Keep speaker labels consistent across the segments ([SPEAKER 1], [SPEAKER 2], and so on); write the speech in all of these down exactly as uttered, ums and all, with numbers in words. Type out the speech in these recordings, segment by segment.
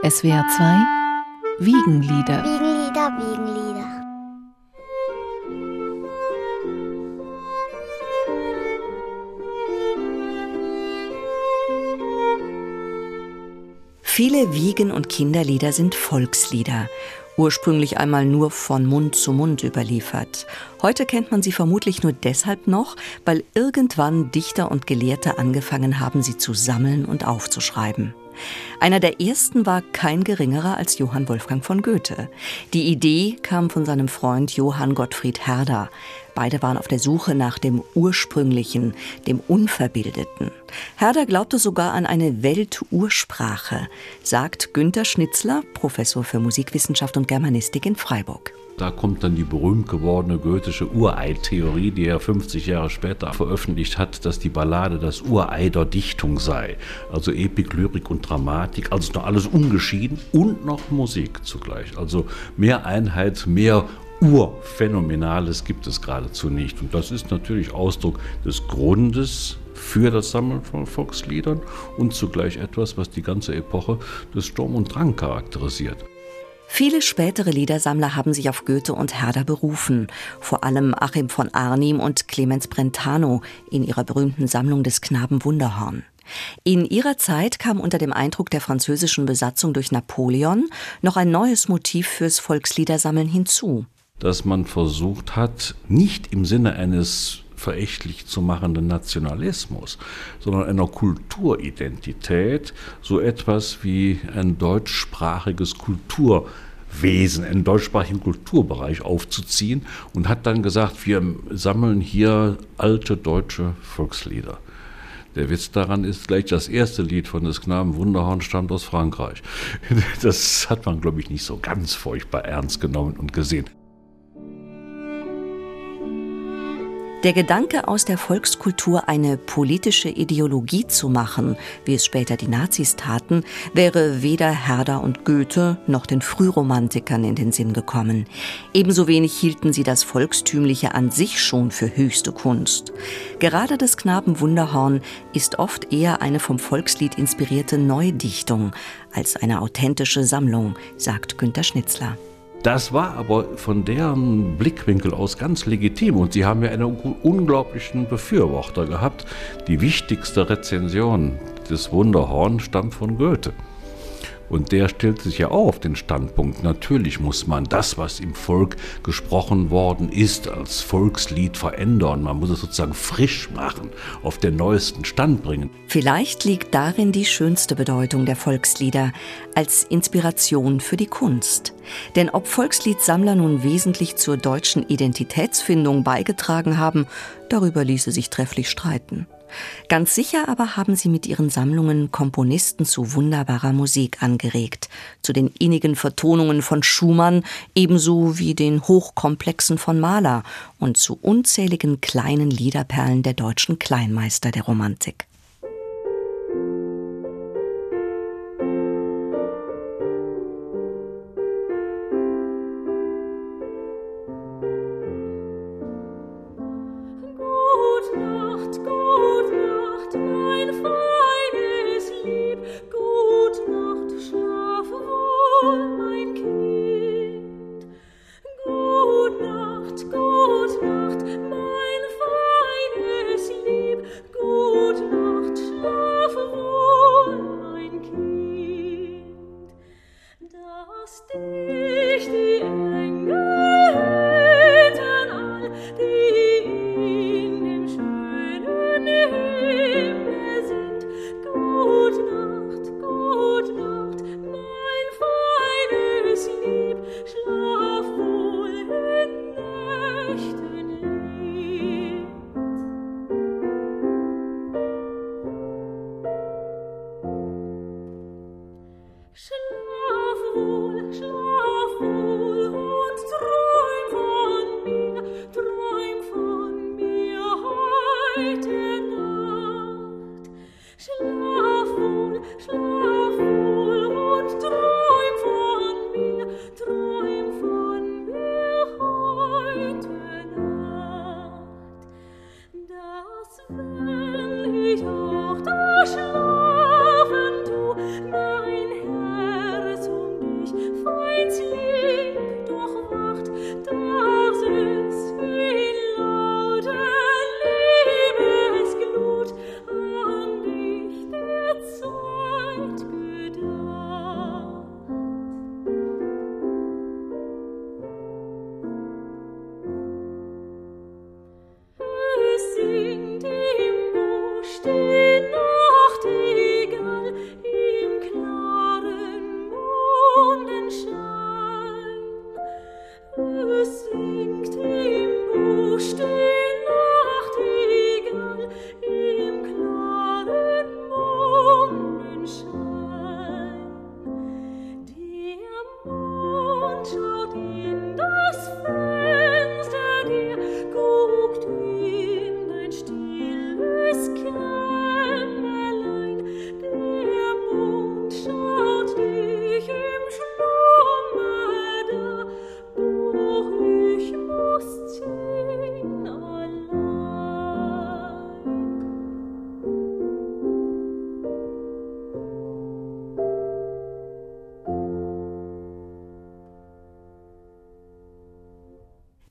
[SPEAKER 1] S W R zwei Wiegenlieder.
[SPEAKER 2] Wiegenlieder, Wiegenlieder.
[SPEAKER 3] Viele Wiegen- und Kinderlieder sind Volkslieder, ursprünglich einmal nur von Mund zu Mund überliefert. Heute kennt man sie vermutlich nur deshalb noch, weil irgendwann Dichter und Gelehrte angefangen haben, sie zu sammeln und aufzuschreiben. Einer der ersten war kein geringerer als Johann Wolfgang von Goethe. Die Idee kam von seinem Freund Johann Gottfried Herder. Beide waren auf der Suche nach dem Ursprünglichen, dem Unverbildeten. Herder glaubte sogar an eine Weltursprache, sagt Günter Schnitzler, Professor für Musikwissenschaft und Germanistik in Freiburg.
[SPEAKER 4] Da kommt dann die berühmt gewordene goethische Urei-Theorie, die er fünfzig Jahre später veröffentlicht hat, dass die Ballade das Urei der Dichtung sei. Also Epik, Lyrik und Dramatik, also noch alles ungeschieden und noch Musik zugleich. Also mehr Einheit, mehr Urphänomenales gibt es geradezu nicht. Und das ist natürlich Ausdruck des Grundes für das Sammeln von Volksliedern und zugleich etwas, was die ganze Epoche des Sturm und Drang charakterisiert.
[SPEAKER 3] Viele spätere Liedersammler haben sich auf Goethe und Herder berufen, vor allem Achim von Arnim und Clemens Brentano in ihrer berühmten Sammlung des Knaben Wunderhorn. In ihrer Zeit kam unter dem Eindruck der französischen Besatzung durch Napoleon noch ein neues Motiv fürs Volksliedersammeln hinzu.
[SPEAKER 4] Dass man versucht hat, nicht im Sinne eines verächtlich zu machenden Nationalismus, sondern einer Kulturidentität, so etwas wie ein deutschsprachiges Kulturwesen, einen deutschsprachigen Kulturbereich aufzuziehen und hat dann gesagt, wir sammeln hier alte deutsche Volkslieder. Der Witz daran ist, gleich das erste Lied von des Knaben Wunderhorn stammt aus Frankreich. Das hat man, glaube ich, nicht so ganz furchtbar ernst genommen und gesehen.
[SPEAKER 3] Der Gedanke, aus der Volkskultur eine politische Ideologie zu machen, wie es später die Nazis taten, wäre weder Herder und Goethe noch den Frühromantikern in den Sinn gekommen. Ebenso wenig hielten sie das Volkstümliche an sich schon für höchste Kunst. Gerade des Knaben Wunderhorn ist oft eher eine vom Volkslied inspirierte Neudichtung als eine authentische Sammlung, sagt Günter Schnitzler.
[SPEAKER 4] Das war aber von deren Blickwinkel aus ganz legitim und sie haben ja einen unglaublichen Befürworter gehabt. Die wichtigste Rezension des Wunderhorn stammt von Goethe. Und der stellt sich ja auch auf den Standpunkt, natürlich muss man das, was im Volk gesprochen worden ist, als Volkslied verändern. Man muss es sozusagen frisch machen, auf den neuesten Stand bringen.
[SPEAKER 3] Vielleicht liegt darin die schönste Bedeutung der Volkslieder, als Inspiration für die Kunst. Denn ob Volksliedsammler nun wesentlich zur deutschen Identitätsfindung beigetragen haben, darüber ließe sich trefflich streiten. Ganz sicher aber haben sie mit ihren Sammlungen Komponisten zu wunderbarer Musik angeregt, zu den innigen Vertonungen von Schumann ebenso wie den Hochkomplexen von Mahler und zu unzähligen kleinen Liederperlen der deutschen Kleinmeister der Romantik.
[SPEAKER 5] Wenn ich auch da schlafen tu, mein Herz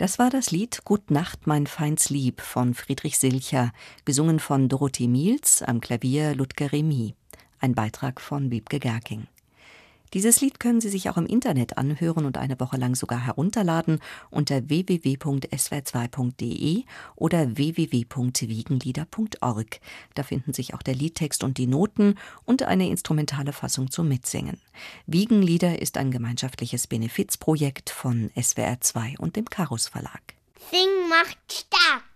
[SPEAKER 3] Das war das Lied »Gut Nacht, mein feins Lieb« von Friedrich Silcher, gesungen von Dorothee Miels, am Klavier Ludger Remy. Ein Beitrag von Wiebke Gerking. Dieses Lied können Sie sich auch im Internet anhören und eine Woche lang sogar herunterladen unter w w w punkt s w r zwei punkt d e oder w w w punkt wiegenlieder punkt org. Da finden sich auch der Liedtext und die Noten und eine instrumentale Fassung zum Mitsingen. Wiegenlieder ist ein gemeinschaftliches Benefizprojekt von S W R zwei und dem Carus Verlag.
[SPEAKER 2] Sing macht stark!